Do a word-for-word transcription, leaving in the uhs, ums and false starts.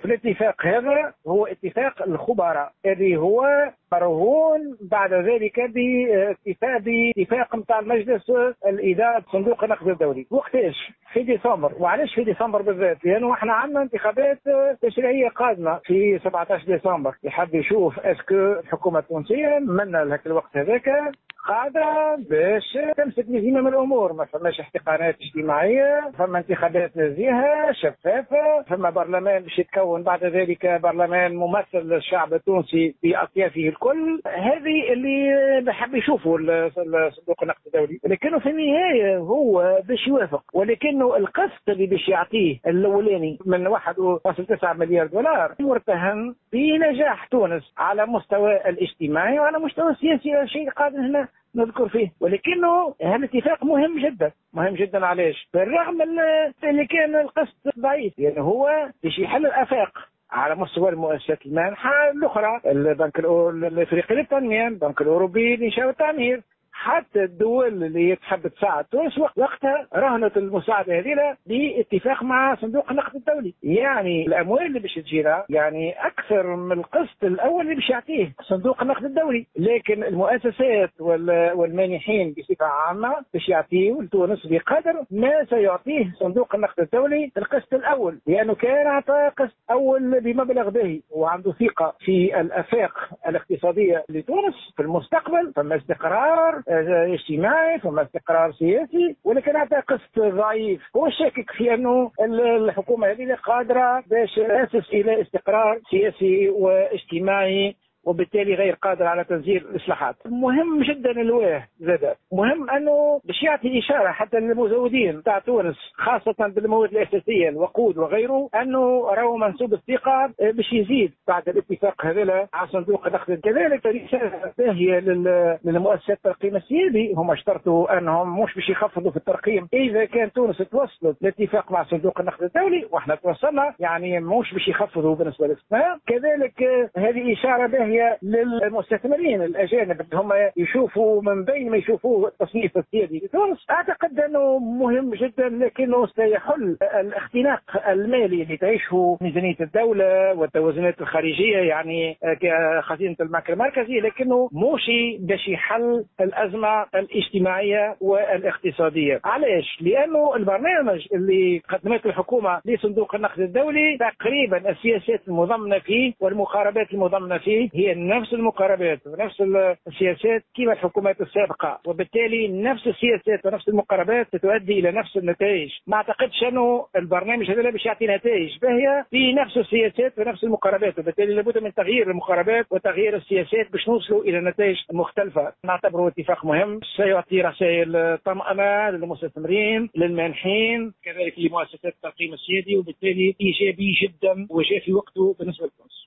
الاتفاق هذا هو اتفاق الخبراء اللي هو مرهون بعد ذلك باتفاق باتفاق نتاع المجلس الإدارة صندوق النقد الدولي. وقتاش؟ في ديسمبر. وعلاش في ديسمبر بالذات؟ لأنه احنا عندنا انتخابات تشريعية قادمة في سبعة عشر ديسمبر. يحب يشوف اسكو الحكومة التونسية من لهك الوقت هذاك قادرة باش تمسك بزمام الأمور. ما فماش احتقانات اجتماعية، فما انتخابات نزيهة شفافة، فما برلمان باش يتكون بعد ذلك برلمان ممثل للشعب التونسي بأطيافه الكل. هذه اللي بحب يشوفوا صندوق النقد الدولي. لكنه في النهاية هو باش يوافق، ولكنه القسط اللي باش يعطيه الأولاني من واحد فاصلة تسعة مليار دولار مرتهن بنجاح تونس على مستوى الاجتماعي وعلى مستوى السياسي. شيء قادر هنا نذكر فيه، ولكنه هذا الاتفاق مهم جدا مهم جدا. علاش؟ بالرغم اللي كان القسط ضعيف، يعني هو باش يحل الآفاق على مستوى المؤسسات المانحة الأخرى، البنك الأفريقي للتنمية، البنك الأوروبي للإنشاء والتعمير، حتى الدول اللي تحب تساعد تونس وقتها رهنت المساعدة هذه باتفاق مع صندوق النقد الدولي. يعني الأموال اللي باش تجينا يعني أكثر من القسط الأول اللي باش يعطيه صندوق النقد الدولي، لكن المؤسسات والمانحين بصفة عامة باش يعطيه لتونس بقدر ما سيعطيه صندوق النقد الدولي القسط الأول، لأنه كان أعطى قسط أول بمبلغ باهي وعنده ثقة في الآفاق الاقتصادية لتونس في المستقبل. فما استقرار اجتماعي، ثم استقرار سياسي، ولكن هذا قسط ضعيف. هو شاكك في انه الحكومه هذه قادره باش تاسس الى استقرار سياسي واجتماعي، وبالتالي غير قادر على تنزيل الاصلاحات. مهم جدا الواه زاد، مهم انه باش يعطي اشاره حتى للمزودين تاع تونس خاصه بالمواد الاساسيه الوقود وغيره، انه راهو منسوب الثقه باش يزيد بعد الاتفاق هذا على صندوق النقد. كذلك رساله باهيه للمؤسسات الترقيم السيادي، هم اشترطوا انهم مش باش يخفضوا في الترقيم اذا كان تونس توصلت لاتفاق مع صندوق النقد الدولي، واحنا توصلنا، يعني مش باش يخفضوا بالنسبه للسنة. كذلك هذه اشاره باهيه للمستثمرين الاجانب اللي هم يشوفوا من بين ما يشوفوه التصنيف السيادي لتونس. اعتقد انه مهم جدا، لكنه سيحل الاختناق المالي اللي تعيشه ميزانيه الدوله والتوازنات الخارجيه، يعني خزينه البنك المركزي، لكنه مش باش يحل الازمه الاجتماعيه والاقتصاديه. علاش؟ لانه البرنامج اللي قدمته الحكومه لصندوق النقد الدولي تقريبا السياسات المضمنه فيه والمقاربات المضمنه فيه هي نفس المقاربات ونفس السياسات كما الحكومات السابقة، وبالتالي نفس السياسات ونفس المقاربات ستؤدي إلى نفس النتائج. ما أعتقدش أنه البرنامج هذا باش يعطي نتائج باهية في نفس السياسات ونفس المقاربات، وبالتالي لابد من تغيير المقاربات وتغيير السياسات باش نوصلوا إلى نتائج مختلفة. نعتبره اتفاق مهم سيعطي رسائل طمأنة للمستثمرين للمانحين كذلك لمؤسسات الترقيم السيادي، وبالتالي إيجابي جدا وجاء في وقته بالنسبة لتونس.